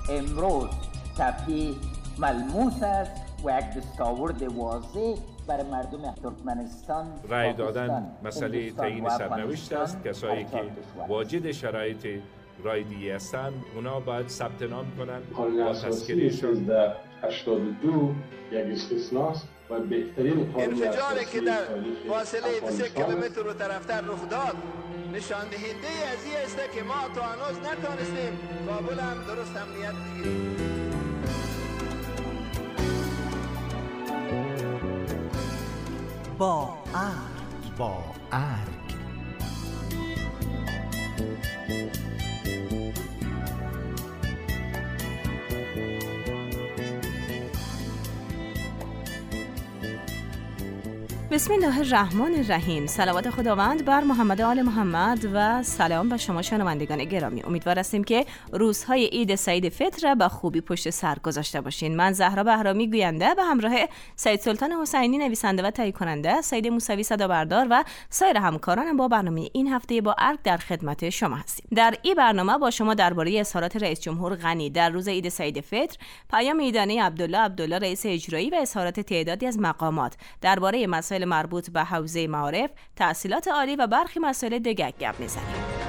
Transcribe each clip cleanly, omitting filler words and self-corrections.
امروز صفحه ملموس است و یک دستاورد واضح برای مردم ترکمنستان رای دادن مسئله تعیین سرنوشت است. کسایی که واجد شرایط رایدی هستند اونا باید ثبت نام کنند با تذکرهشون. 82 یک استثناست و بهترین انفجاری که در فاصله 2 کیلومتر رو طرفتر رخ داد نشان دهنده از این است که ما تا هنوز نتونستیم کابل هم درست امنیت بگیریم. با ارگ بسم الله الرحمن الرحیم. صلوات خداوند بر محمد و آل محمد و سلام به شما شنوندگان گرامی. امیدوار هستیم که روزهای عید سعید فطر را به خوبی پشت سر گذاشته باشین. من زهرا بهرامی گوینده به همراه سید سلطان حسینی نویسنده و تهیه کننده، سید موسوی صدابردار و سایر همکارانم با برنامه این هفته با ارگ در خدمت شما هستیم. در این برنامه با شما درباره اظهارات رئیس جمهور غنی در روز عید سعید فطر، پیام عیدانه عبدالله رئیس اجرایی و اظهارات تعدادی از مقامات درباره مسائل مربوط به حوزه معارف، تحصیلات عالی و برخی مسائل دیگر گپ میزنیم.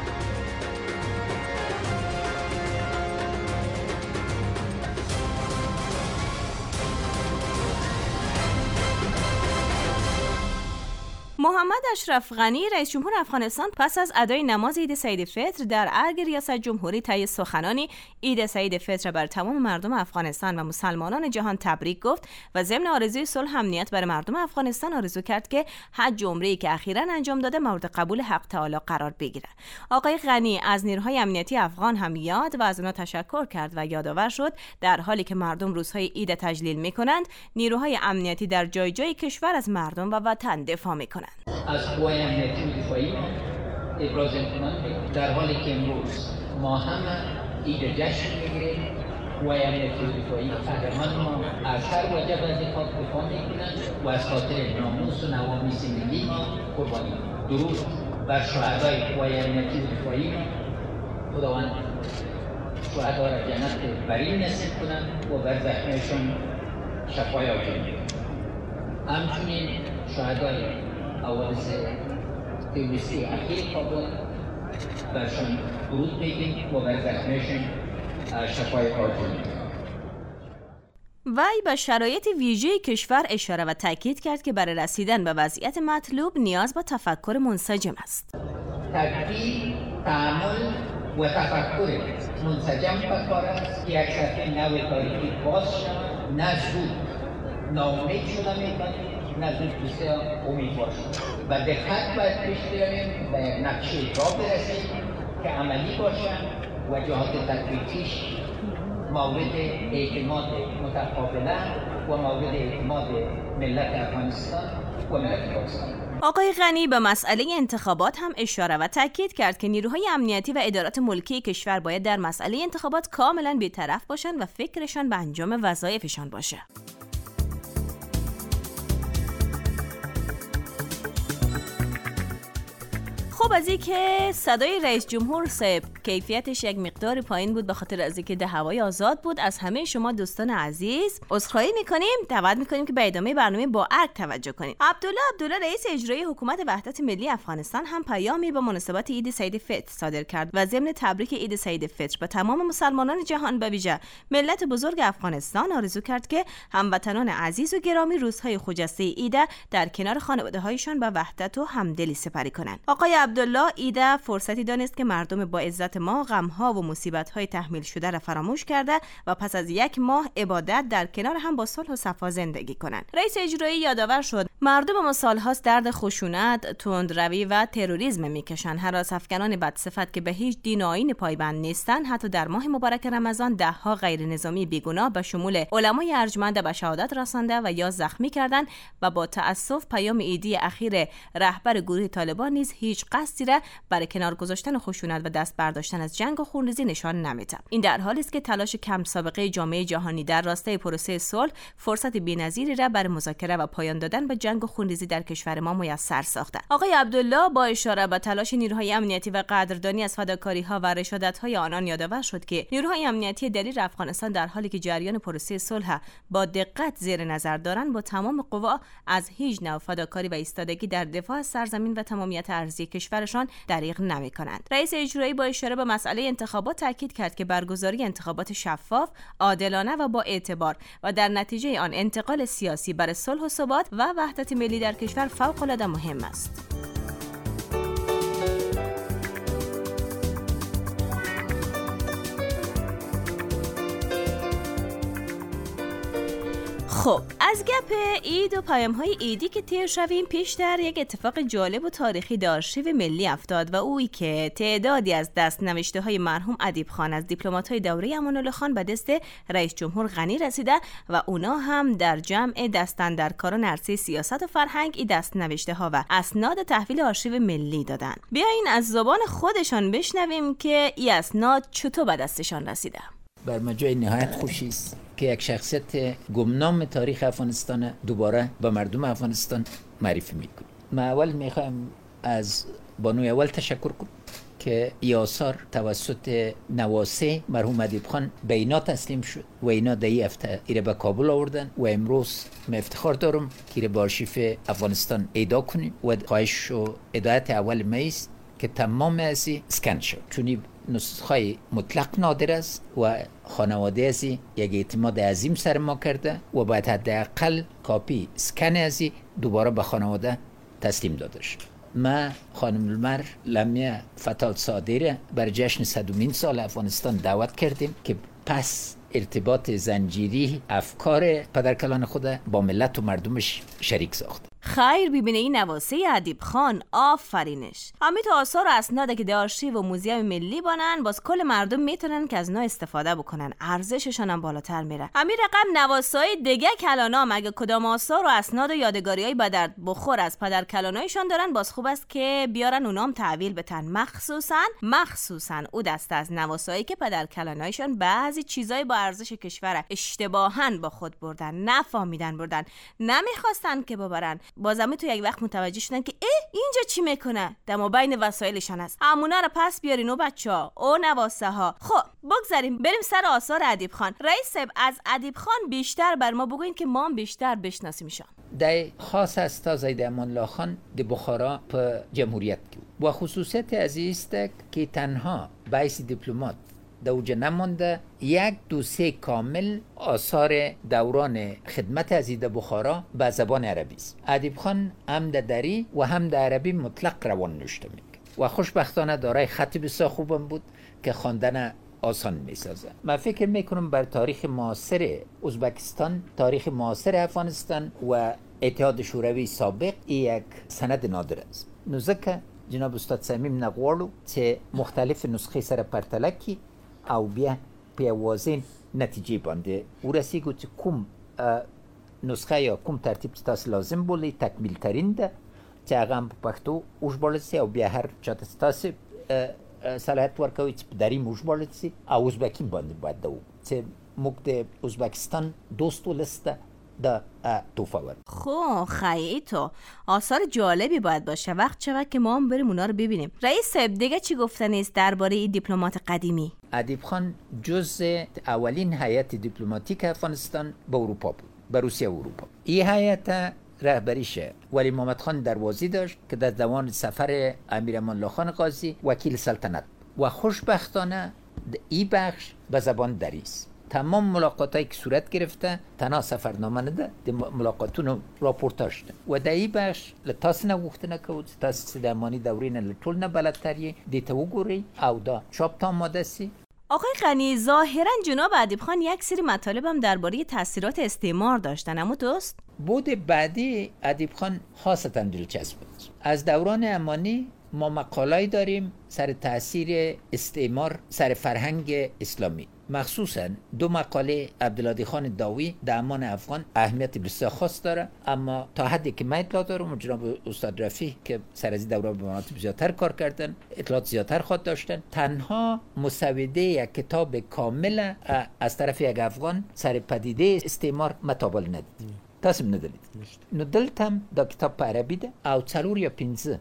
محمد اشرف غنی رئیس جمهور افغانستان پس از ادای نماز عید سعید فطر در ارگ ریاست جمهوری طی سخنانی عید سعید فطر بر تمام مردم افغانستان و مسلمانان جهان تبریک گفت و ضمن آرزوی صلح امنیت برای مردم افغانستان آرزو کرد که حج و عمره‌ای که اخیراً انجام داده مورد قبول حق تعالی قرار بگیرد. آقای غنی از نیروهای امنیتی افغان هم یاد و از آنها تشکر کرد و یادآور شد در حالی که مردم روزهای عید تجلیل می‌کنند، نیروهای امنیتی در جای جای کشور از مردم و وطن دفاع می‌کنند. از قوای امنیتی و دفاعی ابراز امتنان در حالی که امروز ما هم عید جشن میگیریم. قوای امنیتی و دفاعی قهرمان ما از هر وجه از دفاع میکنند و از خاطر ناموس و نوامیس ملی ما قربانی. درود بر شهدای قوای امنیتی و دفاعی ما. خداوند شهدا را جنت برین نصیب کنند و بر زخمشان شفای عاجل. همچنین شهدای حوادث تروریستی اخیر کابل برشان درود بگیم و بر زخمشان شفای عاجل. وی به شرایط ویژه کشور اشاره و تاکید کرد که برای رسیدن به وضعیت مطلوب نیاز به تفکر منسجم است. تدبیر، تأمل و تفکر منسجم بکار است که یک صفحه نو تاریخی باز شود، نه زود ناامید شده می‌کنیم، نه زود بسیار امیدوار شد و دقت باید پیش برویم و یک نقشه را برسیم که عملی باشد و جهات تطبیقیش مورد اعتماد متقابلا و مورد اعتماد ملت افغانستان و ملت پاکستان. آقای غنی به مسئله انتخابات هم اشاره و تاکید کرد که نیروهای امنیتی و ادارات ملکی کشور باید در مسئله انتخابات کاملا بی‌طرف باشند و فکرشان به انجام وظایفشان باشه. خب از این که صدای رئیس جمهور صاحب کیفیتش یک مقدار پایین بود به خاطر از اینکه ده هوای آزاد بود، از همه شما دوستان عزیز عذرخواهی میکنیم. دعوت میکنیم که به ادامه برنامه با ارگ توجه کنید. عبدالله رئیس اجرایی حکومت وحدت ملی افغانستان هم پیامی به مناسبت عید سعید فطر صادر کرد و ضمن تبریک عید سعید فطر به تمام مسلمانان جهان به ویژه ملت بزرگ افغانستان آرزو کرد که هموطنان عزیز و گرامی روزهای خجسته عید در کنار خانواده‌هایشان به وحدت و همدلی سپری کنند. آقای عبدالله عید فرصتی دانست که مردم با عزت ما غم‌ها و مصیبت‌های تحمیل شده را فراموش کرده و پس از یک ماه عبادت در کنار هم با صلح و صفا زندگی کنند. رئیس اجرایی یادآور شد مردم ما سال‌هاست درد خشونت، تندروی و تروریسم میکشند. هراس‌افکنان بدصفت که به هیچ دین و آیین پایبند نیستند حتی در ماه مبارک رمضان ده‌ها غیر نظامی بیگناه به شمول علمای ارجمند به شهادت رسانده و یا زخمی کردند و با تأسف پیام عیدی اخیر رهبر گروه طالبان نیز هیچ هستی را برای کنار گذاشتن خشونت و دست برداشتن از جنگ و خونریزی نشان نمی‌دهد. این در حالی است که تلاش کم سابقه جامعه جهانی در راستای پروسه صلح فرصت بی‌نظیری را برای مذاکره و پایان دادن به جنگ و خونریزی در کشور ما میسر ساخته. آقای عبدالله با اشاره به تلاش نیروهای امنیتی و قدردانی از فداکاری‌ها و رشادت‌های آنان یادآور شد که نیروهای امنیتی دلیر افغانستان در حالی که جریان پروسه صلح با دقت زیر نظر دارند با تمام قوا از هیچ نوع فداکاری و ایستادگی در دفاع از سرزمین و تمامیت ارضی کشورشان دریغ نمی‌کنند. رئیس اجرایی با اشاره به مسئله انتخابات تاکید کرد که برگزاری انتخابات شفاف، عادلانه و با اعتبار و در نتیجه آن انتقال سیاسی برای صلح و ثبات و وحدت ملی در کشور فوق‌العاده مهم است. خب از گپ عید و پیام‌های عیدی که تیر شویم پیش در یک اتفاق جالب و تاریخی در آرشیو ملی افتاد و اویی که تعدادی از دست‌نوشته‌های مرحوم ادیب خان از دیپلمات‌های دوره امان‌الله خان به دست رئیس جمهور غنی رسیده و اونا هم در جمع دستاندرکاران عرصه سیاست و فرهنگ این دست‌نوشته‌ها و اسناد تحویل آرشیو ملی دادن. بیاین از زبان خودشان بشنویم که این اسناد چطور به دستشان رسیده. بر ما جای نهایت خوشی است که یک شخصیت گمنام تاریخ افغانستان دوباره به مردم افغانستان معرفی میکنه. ما اول میخوایم از بانوی اول تشکر کنم که این آثار توسط نواسه مرحوم ادیب خان به اینا تسلیم شد و اینا در این هفته ایره به کابل آوردن و امروز من افتخار دارم که ایره به آرشیو افغانستان ایدا کنیم و خواهش و هدایت اول میست که تمام ازی اسکن شد، چون نسخه مطلق نادر است و خانواده ازی یک اعتماد عظیم سر ما کرده و باید حداقل کاپی اسکن ازی دوباره به خانواده تسلیم داده شد. ما خانم المر لمیه فتال صادره بر جشن 100مین سال افغانستان دعوت کردیم که پس ارتباط زنجیری افکار پدرکلان خود با ملت و مردمش شریک ساخت. خیر ببینه این نواسه ادیب خان، آفرینش. همین تو آثار و اسناده که در آرشیو و موزیم ملی بانن باز کل مردم میتونن که از نا استفاده بکنن، ارزششون هم بالاتر میره. همین رقم نواسای دیگه کلانا مگه کدام آثار و اسناد و یادگاریای به درد بخور از پدر کلانایشان دارن باز خوب است که بیارن اونام تحویل بتن، مخصوصا او دسته از نواسایی که پدر کلانایشان بعضی چیزای با ارزش کشور اشتباهاً با خود بردن، نفهمیدن بردن، نمیخواستن که ببرن. بازم تو یک وقت متوجه شدن که اینجا چی میکنه؟ دم بین وسایلشان است. همونا رو پس بیارین و بچه‌ها او نواسه ها. خب بگذاریم بریم سر آثار ادیب خان. رئیس صاحب از ادیب خان بیشتر بر ما بگوین که ما هم بیشتر بشناسیمشان. ده خاص است تا زید امان‌الله خان د بخارا په جمهوریت کې و خصوصیت عزیز است که تنها بایس دیپلمات د اوجه نمانده یک دوسیه کامل آثار دوران خدمت ازید بخارا به زبان عربی است. ادیب خان هم در دری و هم در عربی مطلق روان نوشته میکنه و خوشبختانه دارای خط بسیار خوبم بود که خواندن آسان میسازه. من فکر میکنم بر تاریخ معاصر ازبکستان، تاریخ معاصر افغانستان و اتحاد شوروی سابق یک سند نادر است. نوزکه جناب استاد صمیم نغواړو چې مختلف نسخې سره پرتله کړي او بیا په واضح نتیجې باندې ورسیږو چې کوم نسخه یا کوم ترتیب چې تاسو لازم بولئ تکمیل ترین ده چې هغه هم په پښتو وژباړل سي او بیا هر چاته تاسو صلاحیت ورکوي چې په دري وژباړل سي او ازبکي باندې باید ده چې موږ د ازبکستان دوست ولسته دا توفاور. خب خیلی تو آثار جالبی باید باشه. وقت چقدر که ما هم بریم اونا رو ببینیم. رئیس صاحب دیگه چی گفتن است درباره این دیپلمات قدیمی؟ ادیب خان جزء اولین هیئت دیپلماتیک افغانستان به اروپا بود، به روسیه و اروپا. این هیئت رهبریش ولی محمد خان دروازی داشت که در زمان سفر امیر امان‌الله خان قاضی وکیل سلطنت و خوشبختانه این بخش به زبان دری است. تمام ملاقاتایی که صورت گرفته تنها سفرنامه نده د ملاقاتونو راپورتاج ده و د ای بخش لتاس نه غوښتنه کوو چې تاسو د امانی دورې نه ټول نه بلدتر یې دې ته وګورئ او دا چاپ تا آماده سي. آقای غنی ظاهرا جناب ادیب خان یک سری مطالب هم درباره تاثیرات استعمار داشتن، اما درست؟ بود بعدی ادیب خان خاصتا دلچسب بود. از دوران امانی ما مقاله‌ای داریم سر تاثیر استعمار سر فرهنگ اسلامی مخصوصا دو مقاله عبدالهادی خان داوی در امان افغان اهمیت بسیار خاص داره، اما تا حدی که من اطلاع دارم و جناب استاد رفیع که سر از دوره به مناطق زیادتر کار کردن اطلاعات زیادتر خواهد داشتن، تنها مسوده یک کتاب کامل از طرف یک افغان سر پدیده استعمار متابل ندید. تاسو ندید. نو دلتم دا کتاب په عربی ده او 4 یا 5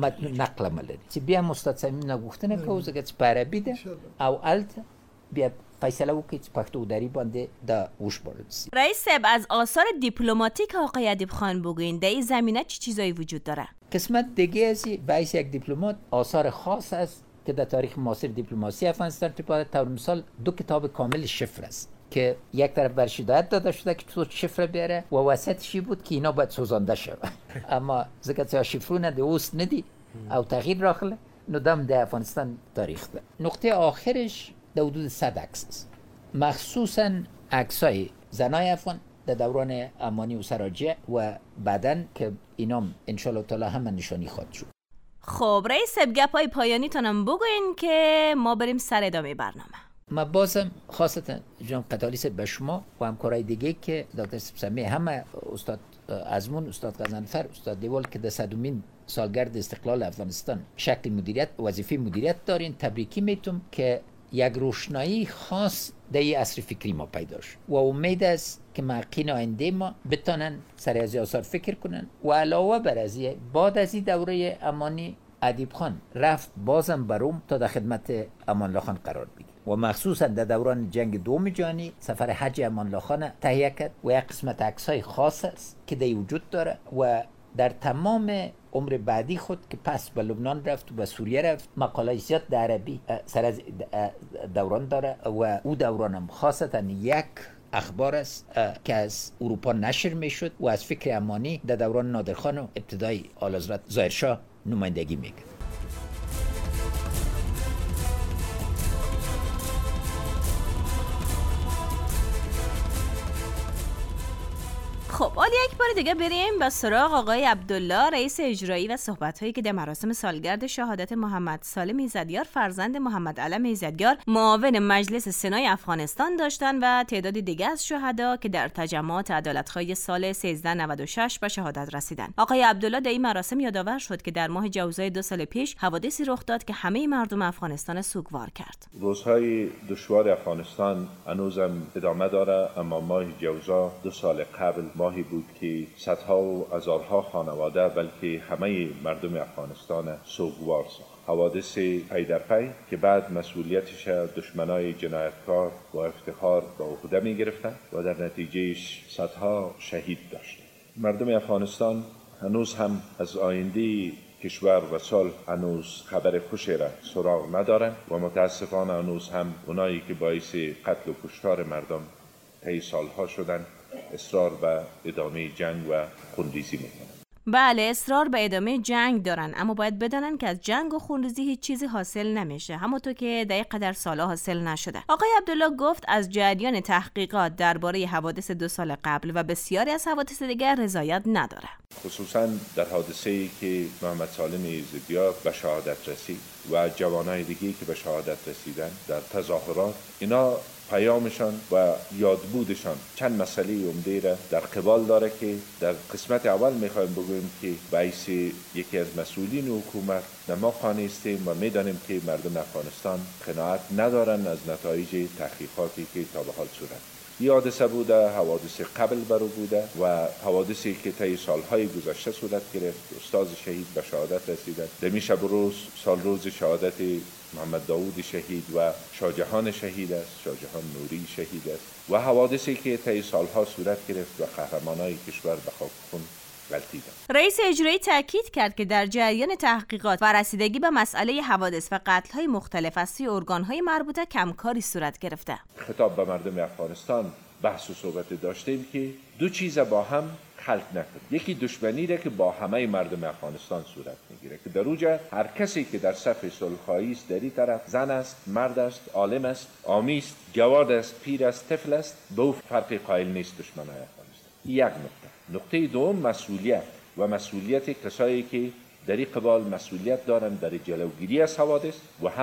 نقل ملدي چې بیا مستاد صمیم نغوښتنه کوي چې په عربی ده او الت بیا فیصله وکړي چې پښتو دری باندې دا وشبرد شي. رئیس صاحب از آثار دیپلماتیک آقای ادیب خان بگوین، در این زمینه چه چیزایی وجود داره؟ قسمت دیگه از باعث یک دیپلمات آثار خاص است که در تاریخ معاصر دیپلماسی افغانستان طور مثال 2 کتاب کامل شفر است که یک طرف برش هدایت داده شده که تو شفر بیاره و وسطشی بود که اینا باید سوزانده شود اما زکات شفرونه ده اوست ندی او تغییر راخله ندام ده افغانستان تاریخ ده. نقطه آخرش در حدود 100 عکس است، مخصوصا عکسای زنای افغان در دوران امانی و سراجع و بعدن که اینام انشالله تعالی هم نشانی خواهد شد. خب رئیس صاحب گپای پایانی تونم بگوین که ما بریم سر ادامه برنامه. ما بازم خاصتا جناب قتالیس به شما و همکارای دیگه که دکتر سپسمی، همه استاد ازمون، استاد غزنفر، استاد دیوال که در 100مین سالگرد استقلال افغانستان شکل مدیریت وظیفه مدیریت دارین، تبریکی میتونم که یک روشنایی خاص در این عصر فکری ما پیدا شد و امید است که محققین آینده ما بتونن سر از آثار فکر کنن و علاوه بر از بعد از این دوره امانی ادیب خان رفت بازم بروم تا در خدمت امان الله خان قرار بگیره و مخصوصا در دوران جنگ دوم جهانی سفر حج امان الله خان تهیه کرد و یک قسمت عکسای خاص است که در وجود داره و در تمام عمر بعدی خود که پس به لبنان رفت و به سوریه رفت مقاله زیاد در عربی سر از دوران داره و او دورانم خاصتا یک اخبار است که از اروپا نشر می شد و از فکر امانی در دوران نادرخان و ابتدای آل‌حضرت ظاهرشاه نمایندگی میکرد. خب حالا یک بار دیگه بریم به سراغ آقای عبدالله، رئیس اجرایی و صحبت‌هایی که در مراسم سالگرد شهادت محمد سالم ایزدیار فرزند محمد علم ایزدیار معاون مجلس سنای افغانستان داشتن و تعداد دیگه از شهدا که در تجمعات عدالت‌خواه سال 1396 به شهادت رسیدند. آقای عبدالله در این مراسم یادآور شد که در ماه جوزای 2 سال پیش حوادثی رخ داد که همه مردم افغانستان سوگوار کرد. روزهای دشوار افغانستان هنوزم ادامه داره، اما ماه جوزا 2 سال قبل ماهی بود که صدها و هزارها خانواده بلکه همه مردم افغانستان سوگوار ساخت. حوادث پی در پی که بعد مسئولیتش دشمنای جنایتکار با افتخار به عهده می گرفتن و در نتیجهش صدها شهید داشتند. مردم افغانستان هنوز هم از آینده کشور و سال هنوز خبر خوشی را سراغ ندارن و متاسفانه هنوز هم اونایی که باعث قتل و کشتار مردم طی سالها شدن اصرار به ادامه جنگ و خونریزی میکنن. بله، اصرار به ادامه جنگ دارن، اما باید بدانن که از جنگ و خونریزی هیچ چیزی حاصل نمیشه، همونطور که در قدر سالا حاصل نشده. آقای عبدالله گفت از جریان تحقیقات درباره حوادث 2 سال قبل و بسیاری از حوادث دیگر رضایت نداره، خصوصا در حادثه‌ای که محمد سالم ایزدیار به شهادت رسید و جوانای دیگه که به شهادت رسیدن در تظاهرات. اینا پیامشان و یادبودشان چند مسئله عمده را در قبال داره که در قسمت اول میخوایم بگویم که باعث یکی از مسئولین حکومت ما خوانستیم و میدانیم که مردم افغانستان قناعت ندارن از نتایج تحقیقاتی که تا به حال صورت. این حادثه بوده، حوادث قبل برو بوده و حوادثی که طی سالهای گذشته صورت گرفت. استاد شهید به شهادت رسیدند. در شب روز سال روز شهادت محمد داوود شهید و شاهجهان شهید است، شاهجهان نوری شهید است و حوادثی که طی سالها صورت گرفت و قهرمانای کشور به خاک خون غلطیدند. رئیس اجرایی تاکید کرد که در جریان تحقیقات و رسیدگی به مسئله حوادث و قتل‌های مختلف از سوی ارگان‌های مربوطه کمکاری صورت گرفته. خطاب به مردم افغانستان بحث و صحبت داشتیم که دو چیز با هم خلط نکنیم. یکی دشمنی را که با همه مردم افغانستان صورت میگیره که در اوجه هر کسی که در صف صلح‌خواهی است، در این طرف زن است، مرد است، عالم است، عامی است، جواد است، پیر است، طفل است، به او فرقی قائل نیست دشمنای افغانستان. یک نقطه دوم مسئولیت و مسئولیت کسایی که در این قبال مسئولیت دارند در جلوگیری از حوادث و هم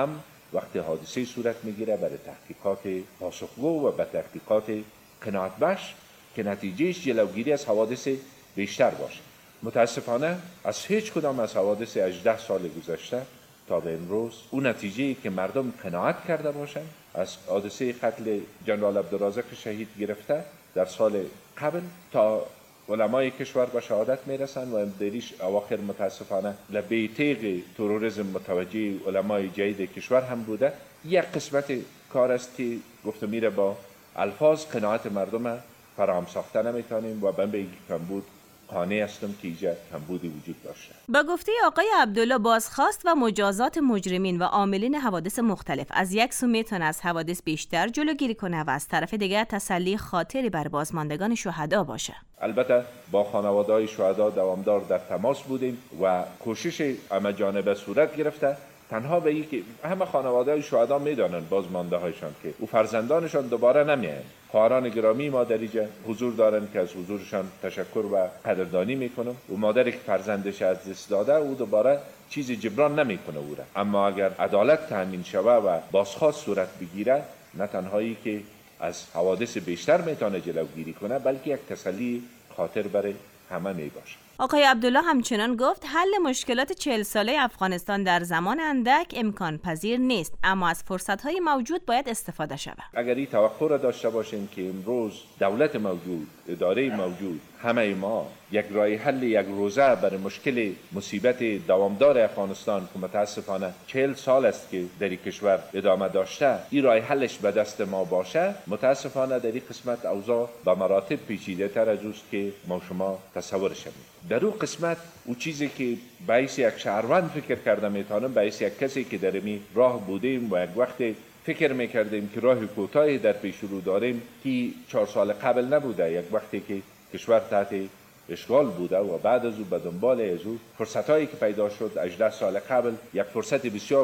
وقتی حادثه صورت میگیره برای تحقیقات پاسخگو و به تحقیقات قناعت بخش که نتیجهش جلوگیری از حوادث بیشتر باشه. متاسفانه از هیچ کدام از حوادث 18 سال گذشته تا به امروز اون نتیجه‌ای که مردم قناعت کرده باشن از حادثه قتل جنرال عبدالرازق شهید گرفته در سال قبل تا علمای کشور به شهادت میرسن و امدریش اواخر متاسفانه لبه تیغ تروریسم متوجه علمای جدید کشور هم بوده، یک قسمت کار است که گفته میره با الفاظ قناعت مردم فراهم ساخته نمیتونیم و به این کمبود قانع هستم که اینجا کمبودی وجود داشته. با گفته آقای عبدالله بازخواست و مجازات مجرمین و عاملین حوادث مختلف از یک سو میتونه از حوادث بیشتر جلوگیری کنه و از طرف دیگر تسلی خاطری بر بازماندگان شهدا باشه. البته با خانواده‌های شهدا دوامدار در تماس بودیم و کوشش همه جانبه صورت گرفته. تنها به این که همه خانواده‌های شهدا میدانن بازمانده هایشان که او فرزندانشان دوباره نمیاین. خواهران گرامی ما در اینجا حضور دارن که از حضورشان تشکر و قدردانی میکنم. و مادری که فرزندش از دست داده او دوباره چیز جبران نمیکنه او را. اما اگر عدالت تامین شوه و بازخواست صورت بگیره، نه تنهایی که از حوادث بیشتر میتونه جلوگیری کنه، بلکه یک تسلی خاطر برای همه میباشه. آقای عبدالله همچنان گفت حل مشکلات 40 ساله افغانستان در زمان اندک امکان پذیر نیست، اما از فرصت‌های موجود باید استفاده شود. اگر این توقع را داشته باشیم که امروز دولت موجود، اداره موجود، همه ما یک راه حل یک روزه برای مشکل مصیبت دوامدار افغانستان که متاسفانه 40 سال است که در این کشور ادامه داشته، این راه حلش به دست ما باشه، متاسفانه در این قسمت اوضاع به مراتب پیچیده تر از اوست که ما شما تصورش می‌کنیم. در اون قسمت او چیزی که باعث یک شهروند فکر کرده میتونم، باعث یک کسی که در می راه بودیم و یک وقت فکر میکردیم که راه کوتاهی در پیش رو داریم که 4 سال قبل نبوده، یک وقتی که کشور تحت اشغال بوده و بعد از او به دنبال از او فرصتایی که پیدا شد 18 سال قبل یک فرصت بسیار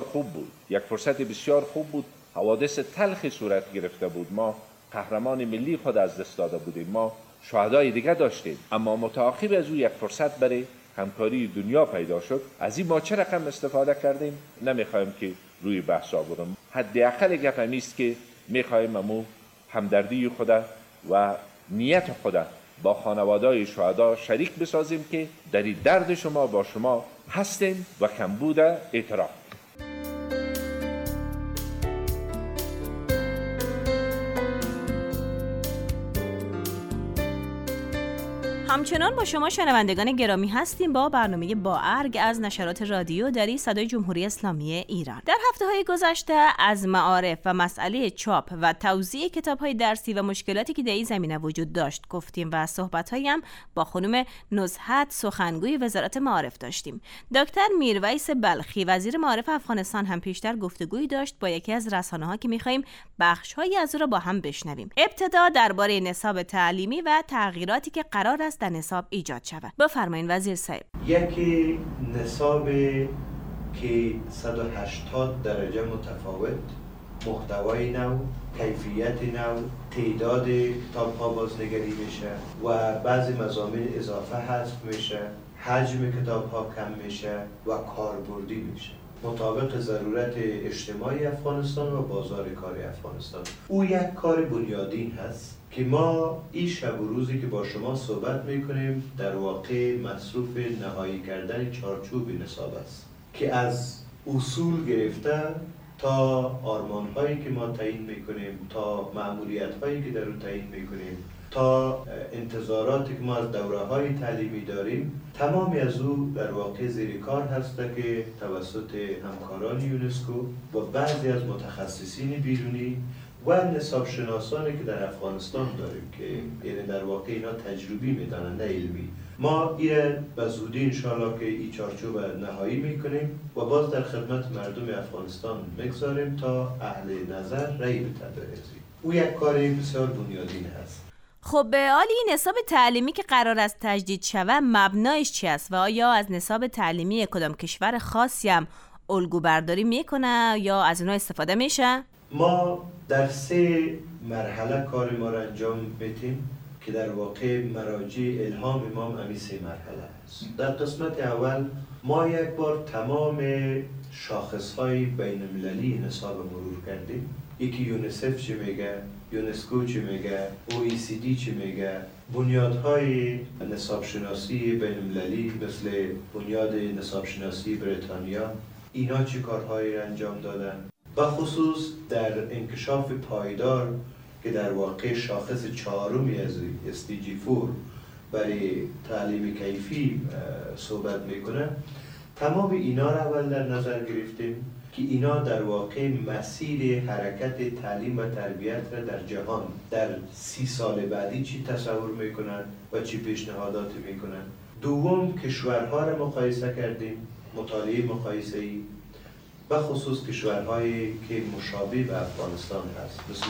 خوب بود. حوادث تلخی صورت گرفته بود، ما قهرمان ملی خود از دست داده بودیم، ما شهدای دیگه داشتیم، اما متعاقب از او یک فرصت برای همکاری دنیا پیدا شد. از این ما چه رقم استفاده کردیم نمیخوایم که روی بحث آورم. حداقل گپ همیست که میخوایم امو همدردی خود و نیت خود با خانواده‌های شهدا شریک بسازیم که در این درد شما با شما هستیم و کمبود اعتراف. همچنان با شما شنوندگان گرامی هستیم با برنامه با ارگ از نشرات رادیو دری صدای جمهوری اسلامی ایران. در هفته‌های گذشته از معارف و مسئله چاپ و توزیع کتاب‌های درسی و مشکلاتی که در این زمینه وجود داشت گفتیم و صحبت‌هایی هم با خانم نزهت سخنگوی وزارت معارف داشتیم. دکتر میرویس بلخی وزیر معارف افغانستان هم پیشتر گفتگویی داشت با یکی از رسانه‌ها که می‌خوایم بخش‌هایی از او را با هم بشنویم. ابتدا درباره نصاب تعلیمی و تغییراتی که قرار است در نصاب ایجاد شود. بفرمایید وزیر صاحب. یکی نصاب که 180 درجه متفاوت، محتوای نو، کیفیت نو، تعداد کتاب‌ها بازنگری میشه و بعضی مضامین اضافه حذف میشه، حجم کتاب‌ها کم میشه و کاربردی میشه مطابق ضرورت اجتماعی افغانستان و بازار کاری افغانستان. او یک کار بنیادین هست که ما این شب و روزی که با شما صحبت میکنیم در واقع مصروف نهایی کردن چارچوب نصاب است که از اصول گرفته تا آرمان‌هایی که ما تعیین میکنیم، تا مأموریت‌هایی که در اون تعیین میکنیم، تا انتظاراتی که ما از دوره‌های تعلیمی داریم، تمامی از او در واقع زیر کار هست که توسط همکاران یونسکو و بعضی از متخصصین بیرونی و نصاب شناسانی که در افغانستان داریم که یعنی در واقع اینا تجربی میدانند نه علمی، ما این به زودی انشاءالله که این چارچوب نهایی میکنیم و باز در خدمت مردم افغانستان میگذاریم تا اهل نظر رأی بپردازیم. او یک کاری بسیار بنیادین هست. خب به حال این نصاب تعلیمی که قرار است تجدید شود مبنایش چی است و آیا از نصاب تعلیمی کدام کشور خاصی هم الگو برداری میکنه یا از اونها استفاده میشه؟ ما در 3 مرحله کار ما را انجام میدیم که در واقع مراجع الهام امام امی 3 مرحله است. در قسمت اول ما یک بار تمام شاخص‌های بین‌المللی نصاب مرور کردیم. یکی یونیسف چی میگه، یونسکو چی میگه، OECD چی میگه، بنیادهای نصاب شناسی بین‌المللی مثل بنیاد نصاب شناسی بریتانیا، اینا چی کارهایی انجام دادن. و خصوص در انکشاف پایدار که در واقع شاخص چهارمی از SDG4 برای تعلیم کیفی صحبت میکنه، تمام اینا را اول در نظر گرفتیم که اینا در واقع مسیر حرکت تعلیم و تربیت را در جهان در 30 سال بعدی چی تصور میکنن و چی پیشنهاداتی میکنن. دوم کشورها را مقایسه کردیم، مطالعه مقایسه‌ای، و خصوص کشورهایی که مشابه به افغانستان هست مثل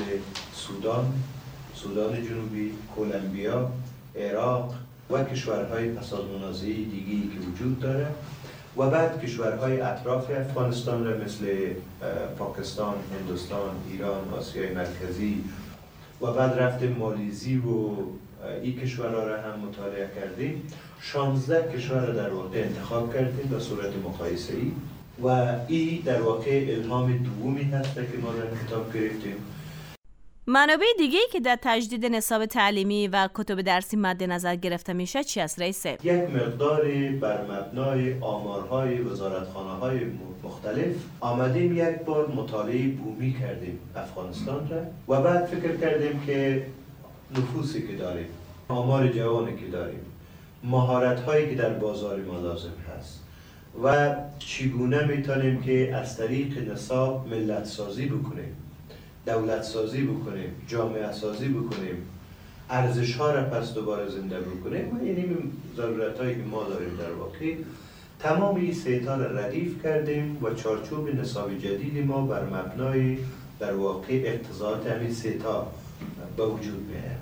سودان جنوبی، کلمبیا، عراق و کشورهای پسادمنازعه دیگری که وجود داره، و بعد کشورهای اطراف افغانستان را مثل پاکستان، هندوستان، ایران، آسیای مرکزی، و بعد رفتیم مالیزی و این کشورها را هم مطالعه کردیم. 16 کشور را در واقع انتخاب کردیم به صورت مقایسه‌ای و این در واقع الهام دومی هست که ما در کتاب گرفتیم. منابع دیگه‌ای که در تجدید نصاب تعلیمی و کتب درسی مد نظر گرفته میشه چی است رئیس؟ یک مقداری بر مبنای آمارهای وزارتخانه‌های مختلف آمدیم یک بار مطالعه بومی کردیم افغانستان را و بعد فکر کردیم که نفوسی که داریم، آمار جوانی که داریم، مهارت‌هایی که در بازار ما لازم هست و چگونه میتونیم که از طریق نصاب ملت سازی بکنیم، دولت سازی بکنیم، جامعه سازی بکنیم، ارزش ها را پس دوباره زنده بکنیم و این ضرورت هایی که ما داریم. در واقع تمام این سه تا را ردیف کردیم و چارچوب نصاب جدید ما بر مبنای در واقع اقتضاعات همین سه تا به وجود میاد.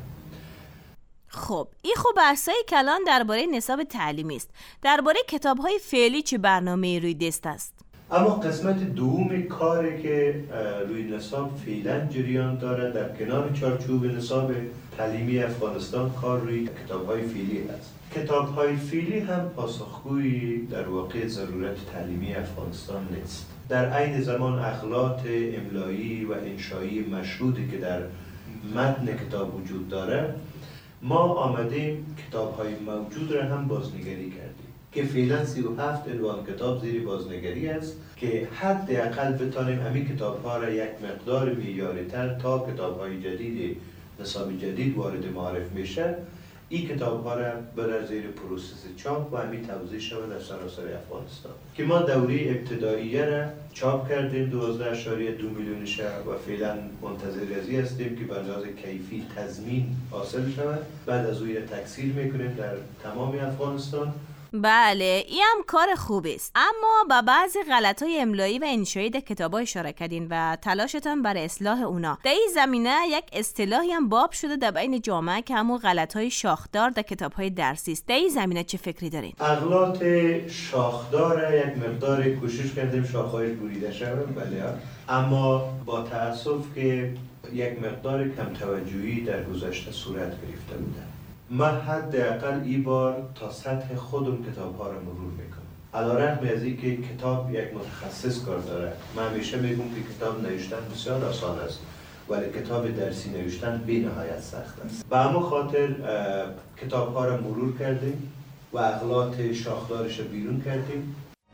خب این بحثای کلان درباره نصاب تعلیمی است. درباره کتاب‌های فعلی چه برنامه‌ای روی دست است؟ اما قسمت دوم کاری که روی نصاب فعلا جریان داره در کنار چارچوب نصاب تعلیمی افغانستان کار روی کتاب‌های فعلی است. کتاب‌های فعلی هم پاسخگوی در واقع ضرورت تعلیمی افغانستان نیست. در عین زمان اخلاط املایی و انشایی مشروطی که در متن کتاب وجود داره، ما آمدیم کتاب‌های موجود را هم بازنگری کردیم که فعلا 37 عنوان کتاب زیر بازنگری است که حداقل بتانیم همین کتاب‌ها را یک مقدار معیاری‌تر تا کتاب‌های جدید نصاب جدید وارد معارف میشه، این کتاب‌ها را بر زیر پروسس چاپ و همین توزیع شود در سراسر افغانستان که ما دوره ابتداییه را چاپ کردیم 12.2 میلیون شهر و فعلا منتظر ازی هستیم که به لحاظ کیفی تضمین حاصل شود. بعد از اون تکثیر میکنیم در تمام افغانستان. بله این هم کار خوبی است، اما با بعضی غلط‌های املایی و انشایی در کتاب‌ها اشاره کردین و تلاشتان برای اصلاح اونا. در این زمینه یک اصطلاحی هم باب شده در بین جامعه که همون غلط‌های شاخدار در کتاب‌های درسی است. در این زمینه چه فکری دارین؟ اغلاط شاخدار یک مقدار کوشش کردیم شاخه‌هاش بریده شود، بله، اما با تأسف که یک مقدار کم توجهی در گذشته صورت گرفته بوده. من حداقل این بار تا سطح خودم کتاب‌ها را مرور میکنم. علی‌رغم از اینکه کتاب یک متخصص کار داره، من همیشه میگم که کتاب نوشتن بسیار آسان است ولی کتاب درسی نوشتن بی‌نهایت سخت است. به همین خاطر کتاب‌ها را مرور کردیم و اغلاط شاخدارش را بیرون کردیم.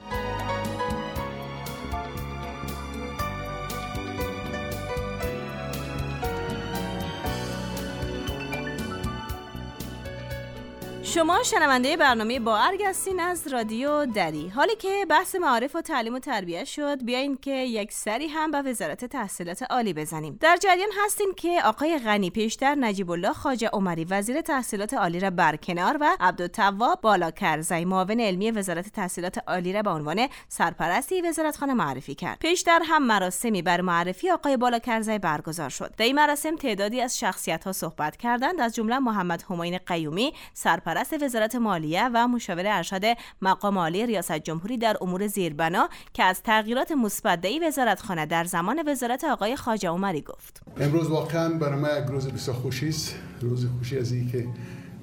شما شنونده برنامه با ارگ هستین از رادیو دری. حالی که بحث معارف و تعلیم و تربیت شد، بیاین که یک سری هم به وزارت تحصیلات عالی بزنیم. در جریان هستیم که آقای غنی پیشتر نجیب الله خواجه عمری وزیر تحصیلات عالی را برکنار و عبدالتواب بالاکرزی معاون علمی وزارت تحصیلات عالی را به عنوان سرپرستی وزارتخانه معرفی کرد. پیشتر هم مراسمی بر معرفی آقای بالاکرزی برگزار شد. در این مراسم تعدادی از شخصیت‌ها صحبت کردند، از جمله محمد همایون قیومی سرپرست وزارت مالیه و مشاور ارشد مقام عالی ریاست جمهوری در امور زیربنا که از تغییرات مثبت در وزارتخانه در زمان وزارت آقای خواجه عمری گفت. امروز واقعا برای من یک روز بسیار خوشی است، روز خوشی از این که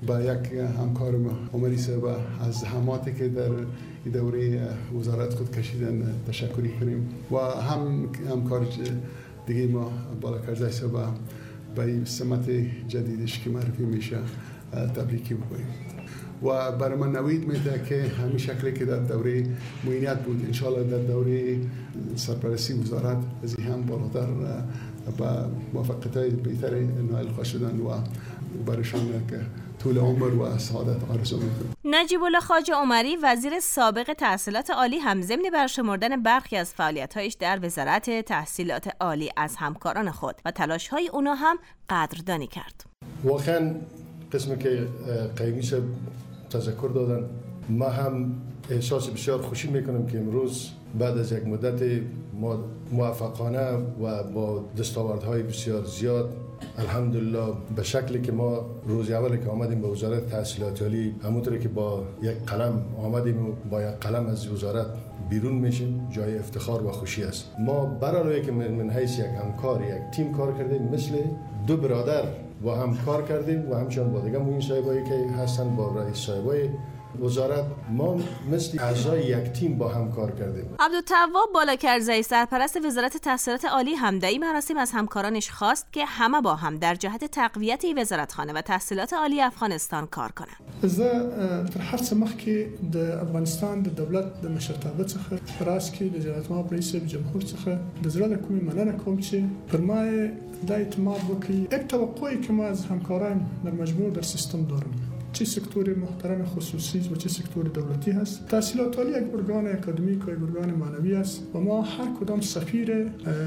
با یک همکار عمری صاحب از زحماتی که در دوره وزارت خود کشیدن تشکر کنیم و همکار دیگه ما بالاکرزی صاحب به سمت جدیدش که معرفی میشه تبریکی بگوییم و برای من نوید میده که همین شکلی که در دوره معینیت بود انشاءالله در دوره سرپرستی وزارت از هم بالاتر با موفقیت‌های بهتر نائل خواهد شدن و برایشان که طول عمر و سعادت آرزو می‌کنم. نجیب الله خواجه عمری وزیر سابق تحصیلات عالی هم ضمن برشمردن برخی از فعالیت‌هایش در وزارت تحصیلات عالی از همکاران خود و تلاش‌های اونا هم قدردانی کرد. واقعاً قسمی که قیمی تذکر دادن ما هم احساس بسیار خوشی میکنم که امروز بعد از یک مدت موفقانه و با دستاوردهای بسیار زیاد الحمدلله به شکلی که ما روز اول که آمدیم به وزارت تحصیلات عالی همونطوری که با یک قلم آمدیم و با یک قلم از وزارت بیرون میشیم جای افتخار و خوشی است. ما برای که من حیث یک همکار یک تیم کار کردیم مثل دو برادر با هم کار کردیم و همچنان با دیگه مهم صاحبایی که هستن با رئیس صاحبای وزارت ما مثل اعضای یک تیم با هم کار کردیم. عبدالتواب بالاکرزی سرپرست وزارت تحصیلات عالی هم در این مراسم از همکارانش خواست که همه با هم در جهت تقویت وزارتخانه و تحصیلات عالی افغانستان کار کنند. زه تر هر څه مخکې د افغانستان د دولت د مشرتابه څخه راس کې د جناب محمد رئیس جمهور څخه د زړه له کومې مننه کوم چې پر ما د اعتماد وکړي. یک توقعی که ما از همکاران در مجموع در سیستم دارم چه سکتور محترم خصوصی و چه سکتور دولتی هست. تحصیلات عالی یک ارگان اکادمیک و یک ارگان معنوی است و ما هر کدام سفیر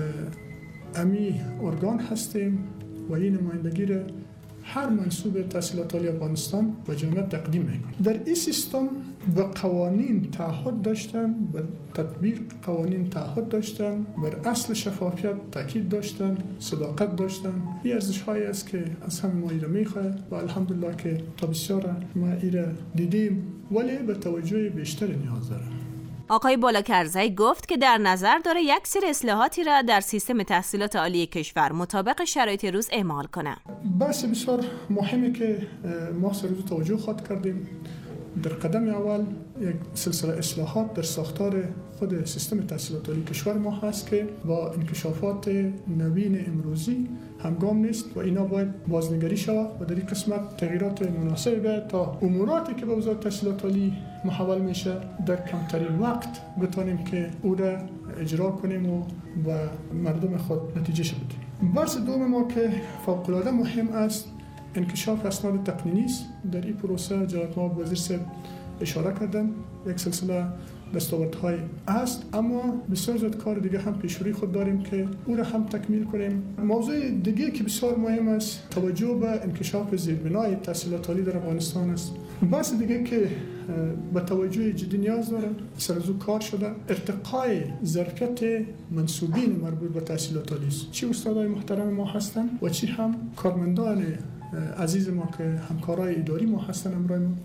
امی ارگان هستیم و این نمایندگی را هر منصوب تحصیلات عالی افغانستان و جامعه تقدیم میکنیم. در این سیستم به قوانین تعهد داشتن، به تطبیق قوانین تعهد داشتن، بر اصل شفافیت تاکید داشتن، صداقت داشتن. این ارزش هایی است که از همه ما ایره میخواه و الحمدلله که تا بسیار ما ایره دیدیم ولی به توجه بیشتر نیاز داره. آقای بالاکرزی گفت که در نظر داره یک سری اصلاحاتی را در سیستم تحصیلات عالی کشور مطابق شرایط روز اعمال کنه. بحث بسیار مهمی که ما سر روز توجه خواهد کردیم در قدم اول یک سلسله اصلاحات در ساختار خود سیستم تحصیلات عالی کشور ما هست که با انکشافات نوین امروزی همگام نیست و اینا باید بازنگری شود و در این قسمت تغییرات مناسب باید تا اموراتی که به وزارت تحصیلات عالی محول میشه در کمترین وقت بتونیم که او را اجرا کنیم و مردم خود نتیجه بدیم. بحث دوم ما که فوق‌العاده مهم است انکشاف اسناد تقنینی است. در این پروسه جناب وزیر صاحب اشاره کردن یک سلسله دستاوردهای است اما بسیار زیاد کار دیگه هم پیش روی خود داریم که او را هم تکمیل کنیم. موضوع دیگه که بسیار مهم است توجه به انکشاف زیربنای تحصیلات عالی در افغانستان است. بحث دیگه که به توجه جدی نیاز داره سر از او کار شده ارتقای ظرفیت منصوبین مربوط به تحصیلات عالی است. چی استادای محترم ما هستن و چی هم کارمندان عزیز ما که همکارای اداری ما هستن امروز ما.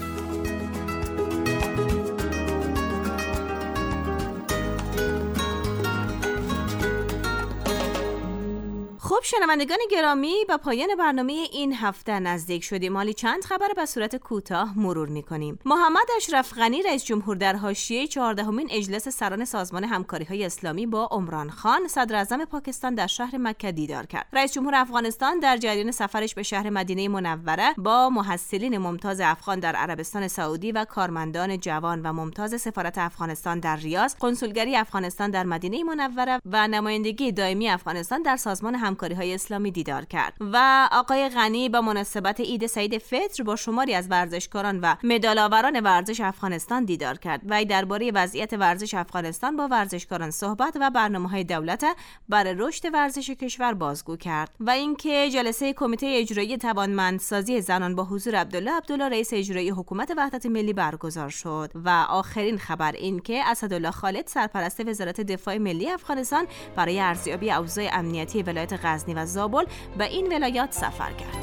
خب شنوندگان گرامی به پایان برنامه این هفته نزدیک شدیم. حالی چند خبر به صورت کوتاه مرور می‌کنیم. محمد اشرف غنی رئیس جمهور در حاشیه 14مین اجلاس سران سازمان همکاری‌های اسلامی با عمران خان صدر اعظم پاکستان در شهر مکه دیدار کرد. رئیس جمهور افغانستان در جریان سفرش به شهر مدینه منوره با محصلین ممتاز افغان در عربستان سعودی و کارمندان جوان و ممتاز سفارت افغانستان در ریاض، کنسولگری افغانستان در مدینه منوره و نمایندگی دائمی افغانستان در سازمان همکاری‌های اسلامی دیدار کرد. و آقای غنی با مناسبت عید سعید فطر با شماری از ورزشکاران و مدال‌آوران ورزش افغانستان دیدار کرد و درباره وضعیت ورزش افغانستان با ورزشکاران صحبت و برنامه‌های دولت برای رشد ورزش کشور بازگو کرد. و اینکه جلسه کمیته اجرایی توانمندسازی زنان با حضور عبدالله رئیس اجرایی حکومت وحدت ملی برگزار شد. و آخرین خبر این که اسدالله خالد سرپرست وزارت دفاع ملی افغانستان برای ارزیابی اوضاع امنیتی ولایت غزنی و زابل به این ولایات سفر کرد.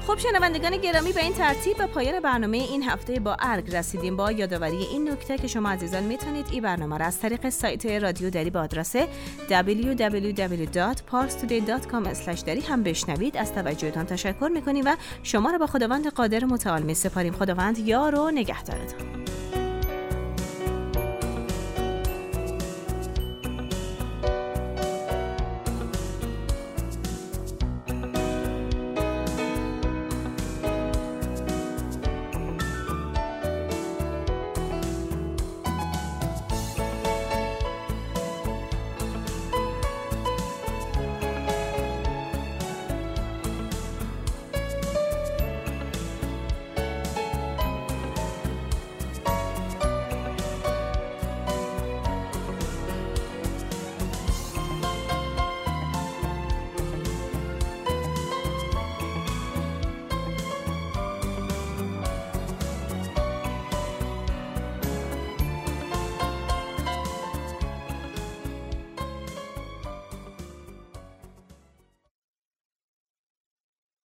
خب شنوندگان گرامی، به این ترتیب به پایان برنامه این هفته با ارگ رسیدیم. با یادآوری این نکته که شما عزیزان میتونید این برنامه را از طریق سایت رادیو دری با آدرس www.parstoday.com/dari هم بشنوید. از توجهتان تشکر میکنیم و شما را به خداوند قادر متعال میسپاریم. خداوند یار و نگهدارتان.